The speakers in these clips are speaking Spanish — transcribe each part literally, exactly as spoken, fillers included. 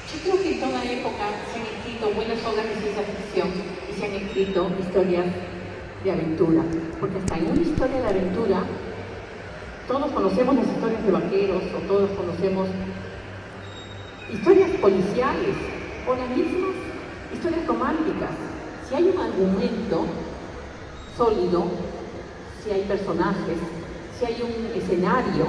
Yo creo que en toda época se han escrito buenas obras de ciencia ficción y se han escrito historias de aventura, porque hasta en una historia de aventura todos conocemos las historias de vaqueros o todos conocemos historias policiales o las mismas historias románticas. Si hay un argumento sólido, si hay personajes, si hay un escenario,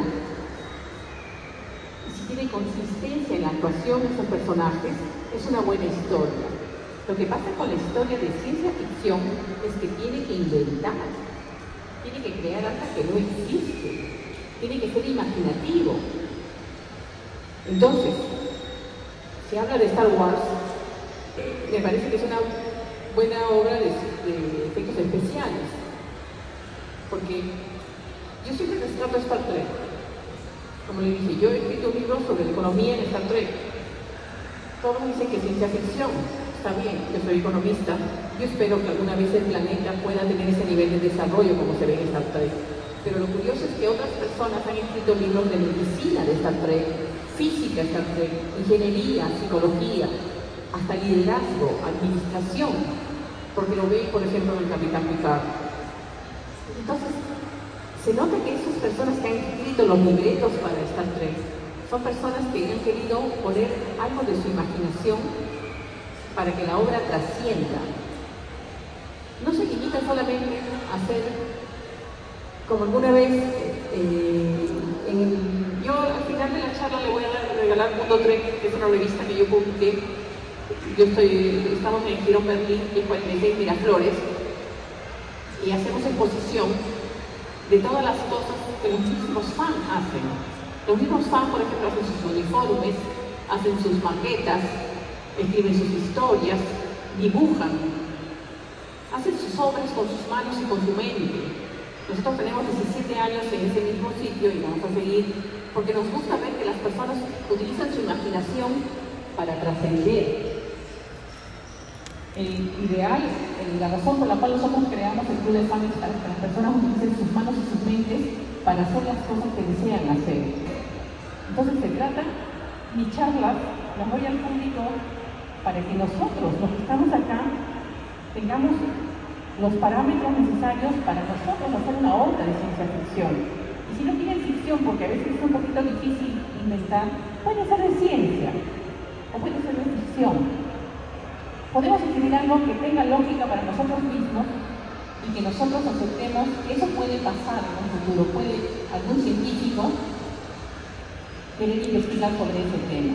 y si tiene consistencia en la actuación de esos personajes, es una buena historia. Lo que pasa con la historia de ciencia ficción es que tiene que inventar, tiene que crear algo que no existe, tiene que ser imaginativo. Entonces, se habla de Star Wars, me parece que es una buena obra de, de efectos especiales, porque yo siempre rescato a Star Trek. Como le dije, yo he escrito un libro sobre la economía en Star Trek. Todos dicen que es ciencia ficción, está bien, yo soy economista, yo espero que alguna vez el planeta pueda tener ese nivel de desarrollo como se ve en Star Trek. Pero lo curioso es que otras personas han escrito libros de medicina de Star Trek, física de Star Trek, ingeniería, psicología, hasta liderazgo, administración, porque lo ven, por ejemplo, en el Capitán Picard. Entonces, se nota que esas personas que han escrito los libretos para Star Trek son personas que han querido poner algo de su imaginación para que la obra trascienda. No se limita solamente a hacer, como alguna vez, eh, en el, yo al final de la charla le voy a regalar Mundo Trek, que es una revista que yo publiqué. Yo estoy, estamos en el Girón Berlín, y cuarenta y seis Miraflores, y hacemos exposición de todas las cosas que los mismos fans hacen. Los mismos fans, por ejemplo, hacen sus uniformes, hacen sus maquetas, escriben sus historias, dibujan, hacen sus obras con sus manos y con su mente. Nosotros tenemos diecisiete años en ese mismo sitio y vamos a seguir, porque nos gusta ver que las personas utilizan su imaginación para trascender. El ideal, la razón por la cual nosotros creamos el Club de Fans es para que las personas utilicen sus manos y sus mentes para hacer las cosas que desean hacer. Entonces se trata, mi charla las doy al público para que nosotros, los que estamos acá, tengamos los parámetros necesarios para nosotros hacer una obra de ciencia ficción. Y si no tienen ficción, porque a veces es un poquito difícil inventar, puede ser de ciencia o puede ser de ficción. Podemos escribir algo que tenga lógica para nosotros mismos y que nosotros aceptemos que eso puede pasar en un futuro. Puede algún científico querer investigar sobre ese tema.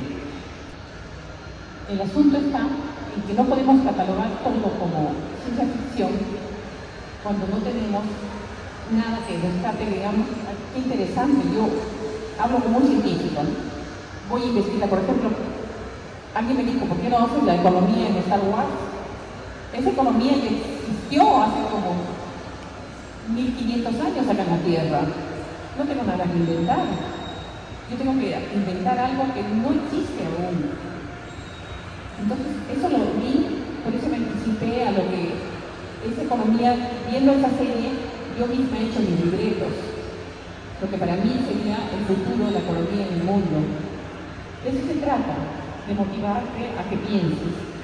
El asunto está en que no podemos catalogar todo como ciencia ficción cuando no tenemos nada que rescate, digamos, qué interesante. Yo hablo como un científico, ¿no? Voy a investigar, por ejemplo, alguien me dijo, ¿por qué no haces la economía en Star Wars? Esa economía ya existió hace como mil quinientos años acá en la Tierra. No tengo nada que inventar. Yo tengo que inventar algo que no existe aún. Entonces, eso lo vi, por eso me anticipé a lo que esa economía, viendo esa serie, yo misma he hecho mis libretos. Lo que para mí sería el futuro de la economía en el mundo. De eso se trata, de motivarte a que pienses.